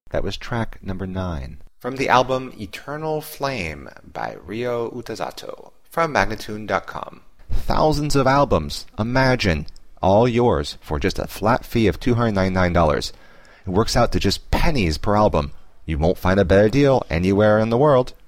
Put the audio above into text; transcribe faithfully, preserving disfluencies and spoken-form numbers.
That was track number nine. From the album Eternal Flame by Ryo Utazato from Magnatune dot com. Thousands of albums, imagine, all yours for just a flat fee of two hundred ninety-nine dollars. It works out to just pennies per album. You won't find a better deal anywhere in the world.